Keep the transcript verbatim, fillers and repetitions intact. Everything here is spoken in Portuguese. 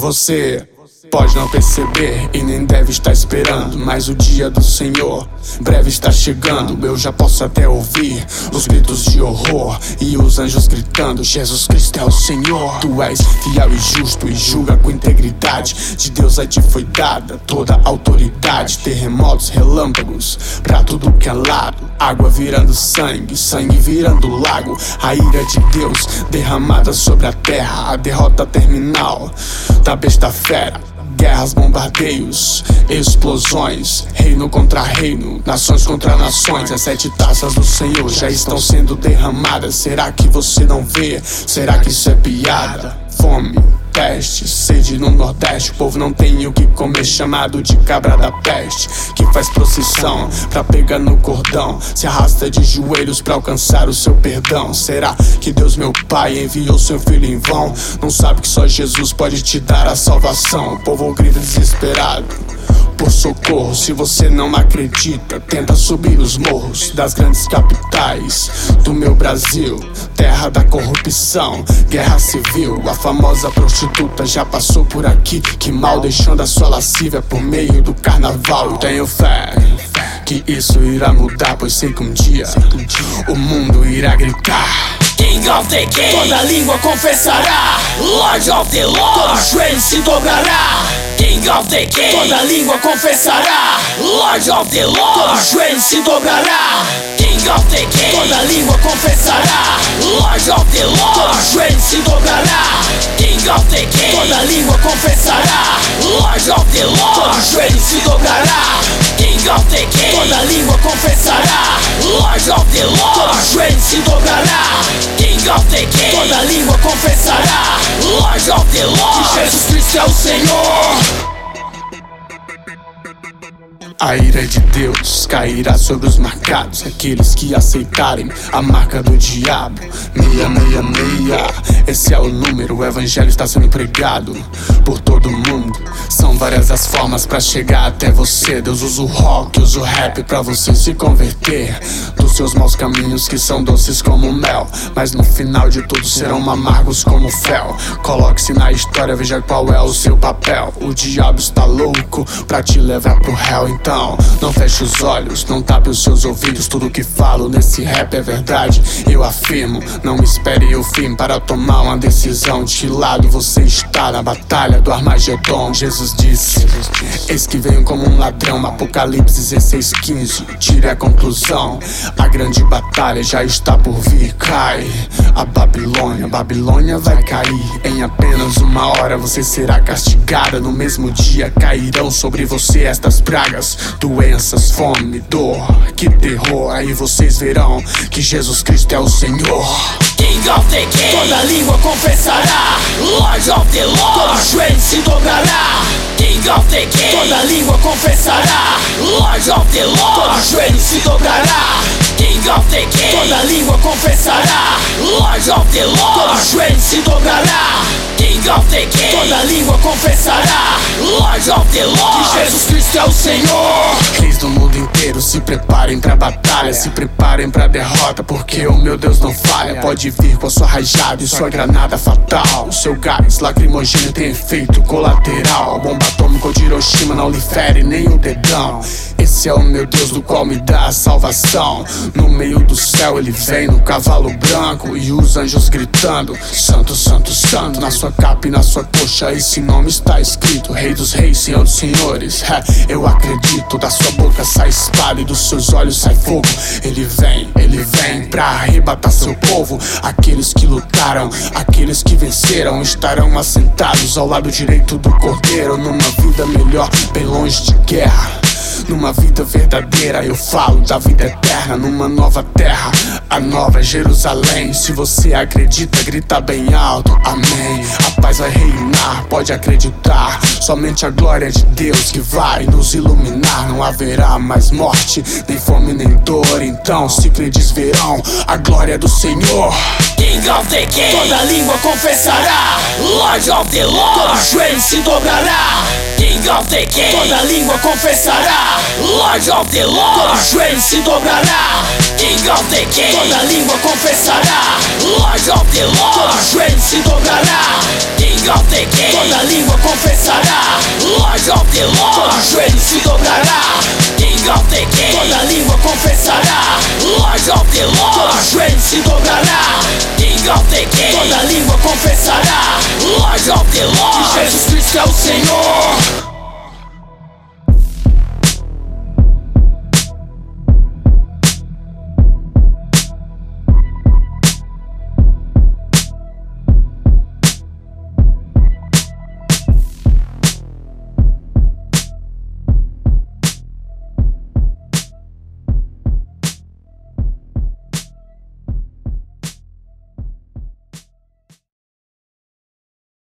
Você pode não perceber e nem deve estar esperando, mas o dia do Senhor breve está chegando. Eu já posso até ouvir os gritos de horror e os anjos gritando: Jesus Cristo é o Senhor. Tu és fiel e justo e julga com integridade. De Deus a ti foi dada toda a autoridade. Terremotos, relâmpagos pra tudo que é lado, água virando sangue, sangue virando lago. A ira de Deus derramada sobre a terra, a derrota terminal da besta fera. Guerras, bombardeios, explosões, reino contra reino, nações contra nações. As sete taças do Senhor já estão sendo derramadas. Será que você não vê? Será que isso é piada? Fome, peste, sede no Nordeste. O povo não tem o que comer, chamado de cabra da peste, que faz procissão pra pegar no cordão, se arrasta de joelhos pra alcançar o seu perdão. Será que Deus meu Pai enviou seu filho em vão? Não sabe que só Jesus pode te dar a salvação. O povo grita desesperado por socorro. Se você não acredita, tenta subir os morros das grandes capitais do meu Brasil, terra da corrupção, guerra civil. A famosa prostituta já passou por aqui, que mal deixando a sua lascívia por meio do carnaval. Eu tenho fé que isso irá mudar, pois sei que um dia o mundo irá gritar: King of the King. Toda língua confessará, Lord of the Lord. Todo joelho se dobrará, King of the King. Toda língua confessará, Lord of the Lord. Todo joelho se dobrará, King of the King. Toda língua confessará, Lord of the Lord. Todo joelho se dobrará, King of the King. Toda língua confessará, Lord of the Lord. Todo joelho se dobrará, King of the King. Toda língua confessará, Lord of the Lord. Todo joelho se dobrará, King of the King. Toda língua confessará, Lord of the Lord, que Jesus Cristo é o Senhor. A ira de Deus cairá sobre os marcados, aqueles que aceitarem a marca do diabo. Meia, meia, meia, esse é o número. O evangelho está sendo pregado por todo mundo. São várias as formas pra chegar até você. Deus usa o rock, usa o rap pra você se converter dos seus maus caminhos, que são doces como mel, mas no final de tudo serão amargos como fel. Coloque-se na história, veja qual é o seu papel. O diabo está louco pra te levar pro réu. Então não feche os olhos, não tape os seus ouvidos. Tudo que falo nesse rap é verdade, eu afirmo. Não espere o fim para tomar uma decisão. De que lado você está na batalha do Armagedon? Jesus disse: eis que venho como um ladrão. Apocalipse dezesseis, quinze. Tire a conclusão, a grande batalha já está por vir. Cai a Babilônia, Babilônia vai cair. Em apenas uma hora você será castigada. No mesmo dia cairão sobre você estas pragas: doenças, fome, dor, que terror. Aí vocês verão que Jesus Cristo é o Senhor. King of the King. Toda língua confessará, Lord of the Lord. Todo joelho se dobrará, King of the King. Toda língua confessará, Lord of the Lord. Todo joelho se dobrará, King of the King. Toda língua confessará, Lord of the Lord. Todo joelho se dobrará, King of the King. Toda língua confessará, Lord of the Lord, que Jesus Cristo é o Senhor. Reis do mundo inteiro, se preparem pra batalha, se preparem pra derrota, porque o meu Deus não falha. Pode vir com a sua rajada e sua granada fatal. O seu gás lacrimogêneo tem efeito colateral. A bomba atômica de Hiroshima não lhe fere nem o dedão. Esse é o meu Deus do qual me dá a salvação. No meio do céu ele vem no cavalo branco, e os anjos gritando: Santo, Santo, Santo. Na sua capa e na sua coxa esse nome está escrito: Rei dos reis, Senhor dos senhores. É, eu acredito. Da sua boca sai espada e dos seus olhos sai fogo. Ele vem, ele vem pra arrebatar seu povo. Aqueles que lutaram, aqueles que venceram, estarão assentados ao lado direito do Cordeiro. Numa vida melhor, bem longe de guerra, numa vida verdadeira. Eu falo da vida eterna, numa nova terra, a nova Jerusalém. Se você acredita, grita bem alto, amém. A paz vai reinar, pode acreditar. Somente a glória de Deus que vai nos iluminar. Não haverá mais morte, nem fome, nem dor. Então se credes verão a glória do Senhor. King of the King. Toda língua confessará, Lord of the Lord. Todo joelho se dobrará, King of the King. Toda língua confessará, Lord of the Lord. Todo joelho se dobrará, King of the King. Toda língua confessará, Lord of the Lord. Todo joelho se dobrará, King of the King. Toda língua confessará, Lord of the Lord. Todo joelho se dobrará, King of the King. Toda língua confessará, Lord of the Lord. Todo joelho se dobrará, King of the King. Toda língua confessará, Lord of the Lord. Que Jesus Cristo é o Senhor.